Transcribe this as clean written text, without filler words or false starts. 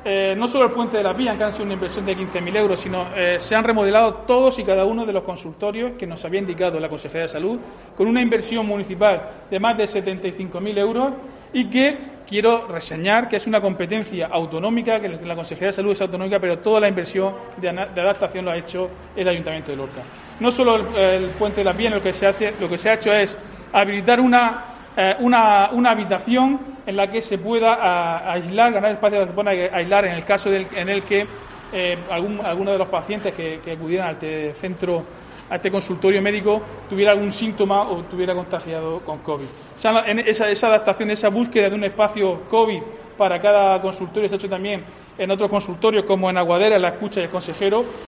no solo el puente de las vías, que han sido una inversión de 15.000 euros, sino se han remodelado todos y cada uno de los consultorios que nos había indicado la Consejería de Salud, con una inversión municipal de más de 75.000 euros y que quiero reseñar que es una competencia autonómica, que la Consejería de Salud es autonómica, pero toda la inversión de adaptación lo ha hecho el Ayuntamiento de Lorca. No solo el puente de las vías, lo que se ha hecho es habilitar una habitación en la que se pueda aislar, ganar espacio para que se pueda aislar en el caso en el que alguno de los pacientes que acudieran a este consultorio médico tuviera algún síntoma o estuviera contagiado con COVID. Esa adaptación, esa búsqueda de un espacio COVID para cada consultorio se ha hecho también en otros consultorios como en Aguadera, en La Escucha y el Consejero.